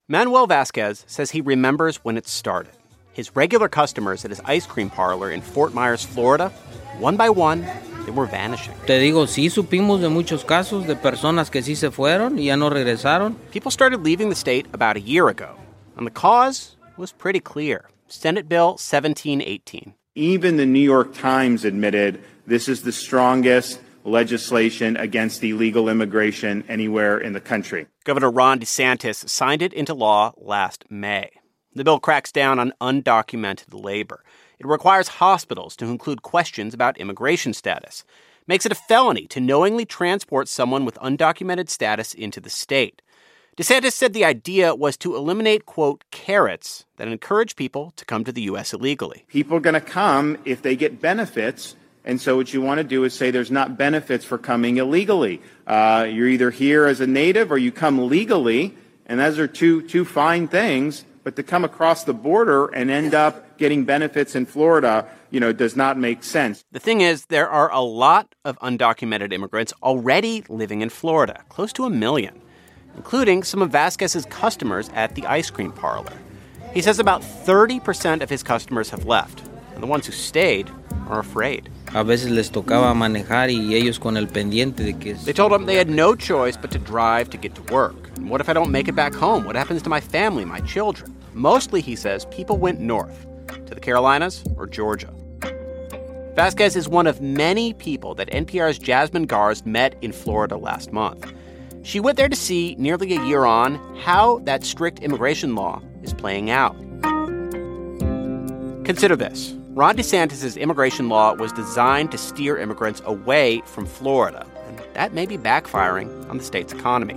Manuel Vasquez says he remembers when it started. His regular customers at his ice cream parlor in Fort Myers, Florida, one by one, they were vanishing. Te digo, sí supimos de muchos casos de personas que sí se fueron y ya no regresaron. People started leaving the state about a year ago, and the cause was pretty clear. Senate Bill 1718. Even the New York Times admitted this is the strongest legislation against illegal immigration anywhere in the country. Governor Ron DeSantis signed it into law last May. The bill cracks down on undocumented labor. It requires hospitals to include questions about immigration status. Makes it a felony to knowingly transport someone with undocumented status into the state. DeSantis said the idea was to eliminate, quote, carrots that encourage people to come to the U.S. illegally. People are going to come if they get benefits. And so what you want to do is say there's not benefits for coming illegally. You're either here as a native or you come legally. And those are two fine things. But to come across the border and end up getting benefits in Florida, does not make sense. The thing is, there are a lot of undocumented immigrants already living in Florida, close to 1 million, including some of Vasquez's customers at the ice cream parlor. He says about 30% of his customers have left, and the ones who stayed are afraid. A veces les tocaba manejar y ellos con el pendiente de que... They told him they had no choice but to drive to get to work. And what if I don't make it back home? What happens to my family, my children? Mostly, he says, people went north, to the Carolinas or Georgia. Vasquez is one of many people that NPR's Jasmine Garsd met in Florida last month. She went there to see, nearly a year on, how that strict immigration law is playing out. Consider this. Ron DeSantis' immigration law was designed to steer immigrants away from Florida, and that may be backfiring on the state's economy.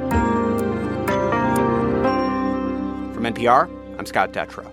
From NPR, I'm Scott Detrow.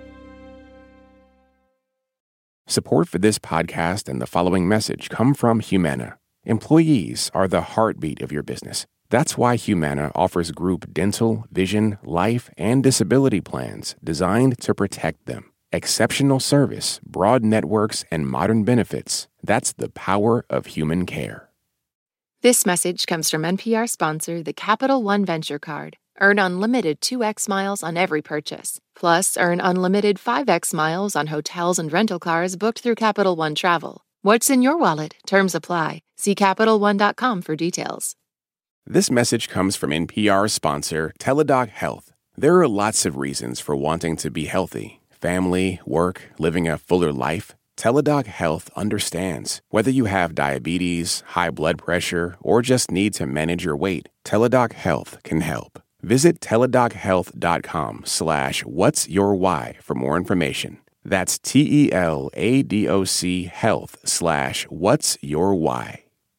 Support for this podcast and the following message come from Humana. Employees are the heartbeat of your business. That's why Humana offers group dental, vision, life, and disability plans designed to protect them. Exceptional service, broad networks, and modern benefits. That's the power of human care. This message comes from NPR sponsor, the Capital One Venture Card. Earn unlimited 2x miles on every purchase. Plus, earn unlimited 5x miles on hotels and rental cars booked through Capital One Travel. What's in your wallet? Terms apply. See CapitalOne.com for details. This message comes from NPR sponsor, Teladoc Health. There are lots of reasons for wanting to be healthy. Family, work, living a fuller life. Teladoc Health understands. Whether you have diabetes, high blood pressure, or just need to manage your weight, Teladoc Health can help. Visit teladochealth.com/whatsyourwhy for more information. That's TELADOC health/whatsyourwhy.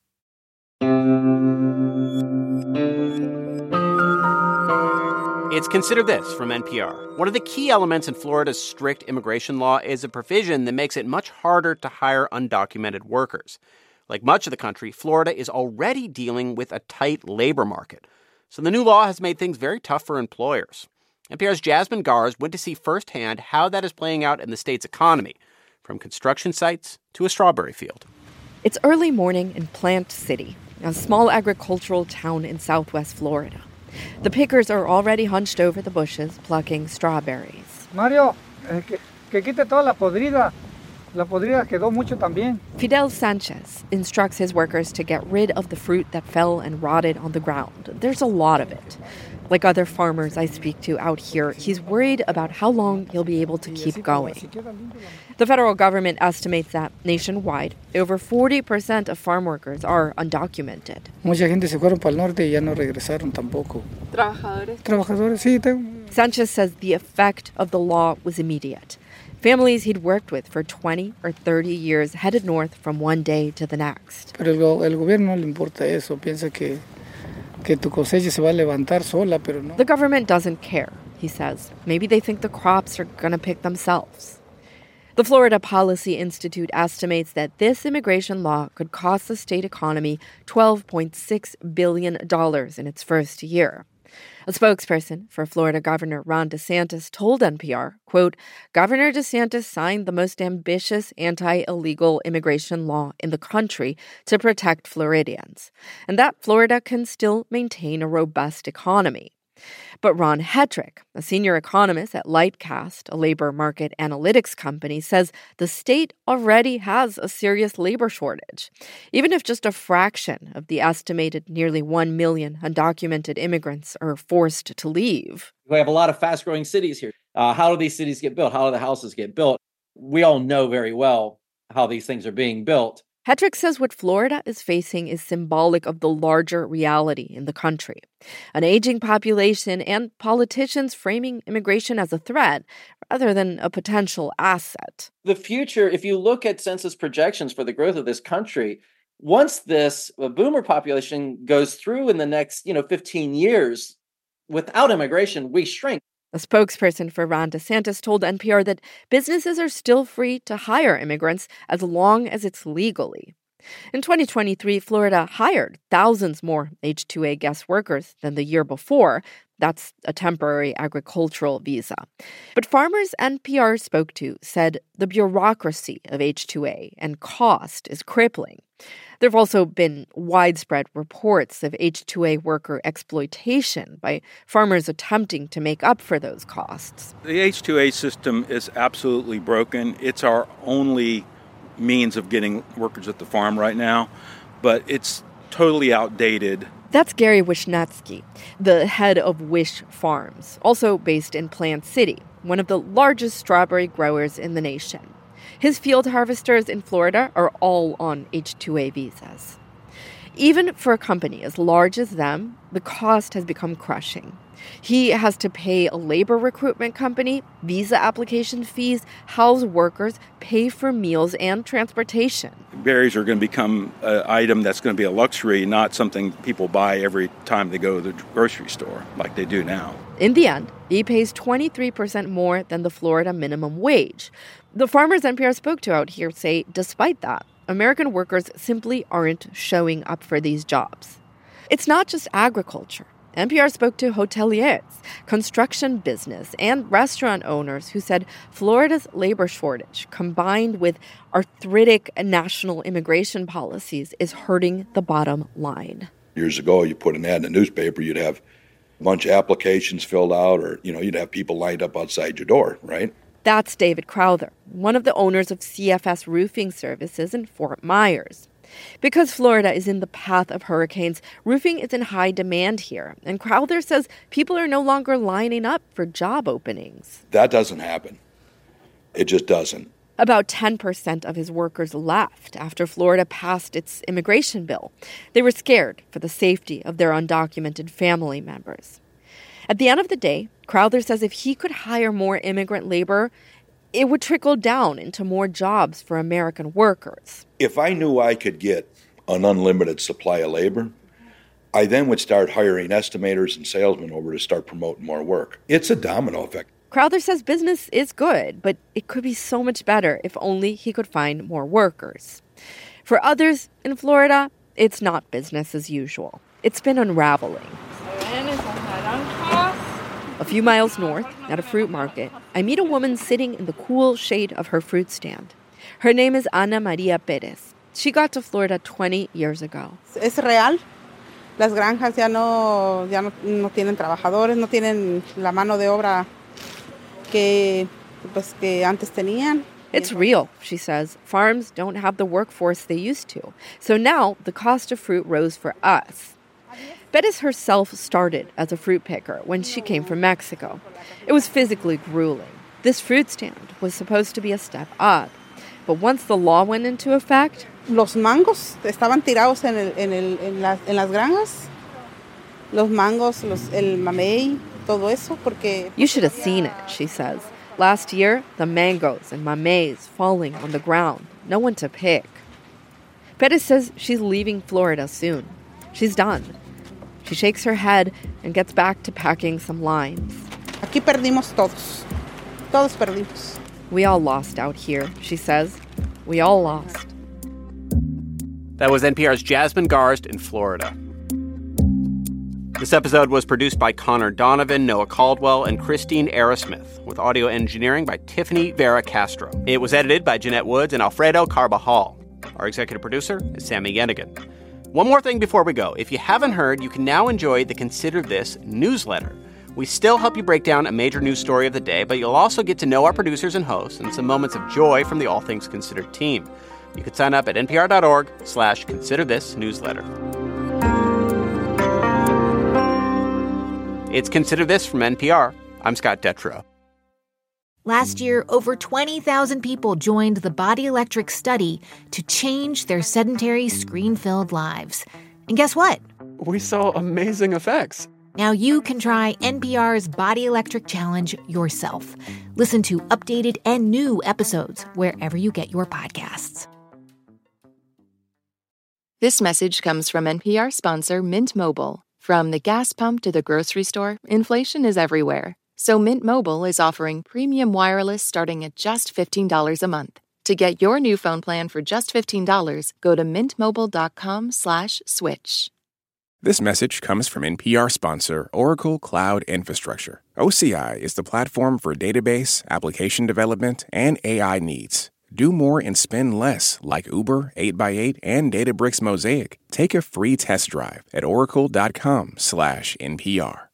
It's Consider This from NPR. One of the key elements in Florida's strict immigration law is a provision that makes it much harder to hire undocumented workers. Like much of the country, Florida is already dealing with a tight labor market. So the new law has made things very tough for employers. NPR's Jasmine Garsd went to see firsthand how that is playing out in the state's economy, from construction sites to a strawberry field. It's early morning in Plant City, a small agricultural town in southwest Florida. The pickers are already hunched over the bushes, plucking strawberries. Mario, que quite toda la podrida. La podrida quedó mucho también. Fidel Sanchez instructs his workers to get rid of the fruit that fell and rotted on the ground. There's a lot of it. Like other farmers I speak to out here, he's worried about how long he'll be able to keep going. The federal government estimates that nationwide, over 40% of farm workers are undocumented. Mucha gente se fueron para el norte y ya no regresaron tampoco. Trabajadores, sí. Sanchez says the effect of the law was immediate. Families he'd worked with for 20 or 30 years headed north from one day to the next. Pero el gobierno no le importa eso. Piensa que tu cosecha se va a levantar sola, pero no. The government doesn't care, he says. Maybe they think the crops are going to pick themselves. The Florida Policy Institute estimates that this immigration law could cost the state economy $12.6 billion in its first year. A spokesperson for Florida Governor Ron DeSantis told NPR, quote, Governor DeSantis signed the most ambitious anti-illegal immigration law in the country to protect Floridians, and that Florida can still maintain a robust economy. But Ron Hetrick, a senior economist at Lightcast, a labor market analytics company, says the state already has a serious labor shortage. Even if just a fraction of the estimated nearly 1 million undocumented immigrants are forced to leave. We have a lot of fast-growing cities here. How do these cities get built? How do the houses get built? We all know very well how these things are being built. Hetrick says what Florida is facing is symbolic of the larger reality in the country. An aging population and politicians framing immigration as a threat rather than a potential asset. The future, if you look at census projections for the growth of this country, once this boomer population goes through in the next 15 years, without immigration, we shrink. A spokesperson for Ron DeSantis told NPR that businesses are still free to hire immigrants as long as it's legally. In 2023, Florida hired thousands more H-2A guest workers than the year before. That's a temporary agricultural visa. But farmers NPR spoke to said the bureaucracy of H-2A and cost is crippling. There have also been widespread reports of H-2A worker exploitation by farmers attempting to make up for those costs. The H-2A system is absolutely broken. It's our only means of getting workers at the farm right now, but it's totally outdated. That's Gary Wisniewski, the head of Wish Farms, also based in Plant City, one of the largest strawberry growers in the nation. His field harvesters in Florida are all on H-2A visas. Even for a company as large as them, the cost has become crushing. He has to pay a labor recruitment company, visa application fees, house workers, pay for meals and transportation. Berries are going to become an item that's going to be a luxury, not something people buy every time they go to the grocery store like they do now. In the end, he pays 23% more than the Florida minimum wage. The farmers NPR spoke to out here say, despite that, American workers simply aren't showing up for these jobs. It's not just agriculture. NPR spoke to hoteliers, construction business, and restaurant owners who said Florida's labor shortage, combined with arthritic national immigration policies, is hurting the bottom line. Years ago, you put an ad in the newspaper, you'd have a bunch of applications filled out, or you'd have people lined up outside your door, right? That's David Crowther, one of the owners of CFS Roofing Services in Fort Myers. Because Florida is in the path of hurricanes, roofing is in high demand here. And Crowther says people are no longer lining up for job openings. That doesn't happen. It just doesn't. About 10% of his workers left after Florida passed its immigration bill. They were scared for the safety of their undocumented family members. At the end of the day, Crowther says if he could hire more immigrant labor, it would trickle down into more jobs for American workers. If I knew I could get an unlimited supply of labor, I then would start hiring estimators and salesmen over to start promoting more work. It's a domino effect. Crowther says business is good, but it could be so much better if only he could find more workers. For others in Florida, it's not business as usual. It's been unraveling. A few miles north, at a fruit market, I meet a woman sitting in the cool shade of her fruit stand. Her name is Ana Maria Perez. She got to Florida 20 years ago. Es real. Las granjas ya no tienen trabajadores, no tienen la mano de obra que antes tenían. It's real, she says. Farms don't have the workforce they used to. So now the cost of fruit rose for us. Perez herself started as a fruit picker when she came from Mexico. It was physically grueling. This fruit stand was supposed to be a step up. But once the law went into effect... Los mangos estaban tirados en las granjas. Los mangos, el mamey, todo eso, porque... You should have seen it, she says. Last year, the mangoes and mameys falling on the ground. No one to pick. Perez says she's leaving Florida soon. She's done. She shakes her head and gets back to packing some lines. Aquí perdimos todos. Todos perdimos. We all lost out here, she says. We all lost. That was NPR's Jasmine Garsd in Florida. This episode was produced by Connor Donovan, Noah Caldwell, and Christine Arrowsmith, with audio engineering by Tiffany Vera Castro. It was edited by Jeanette Woods and Alfredo Carbajal. Our executive producer is Sammy Yenigan. One more thing before we go. If you haven't heard, you can now enjoy the Consider This newsletter. We still help you break down a major news story of the day, but you'll also get to know our producers and hosts and some moments of joy from the All Things Considered team. You can sign up at npr.org/considerthis newsletter. It's Consider This from NPR. I'm Scott Detrow. Last year, over 20,000 people joined the Body Electric study to change their sedentary, screen-filled lives. And guess what? We saw amazing effects. Now you can try NPR's Body Electric Challenge yourself. Listen to updated and new episodes wherever you get your podcasts. This message comes from NPR sponsor Mint Mobile. From the gas pump to the grocery store, inflation is everywhere. So Mint Mobile is offering premium wireless starting at just $15 a month. To get your new phone plan for just $15, go to mintmobile.com/switch. This message comes from NPR sponsor Oracle Cloud Infrastructure. OCI is the platform for database, application development, and AI needs. Do more and spend less, like Uber, 8x8, and Databricks Mosaic. Take a free test drive at oracle.com/NPR.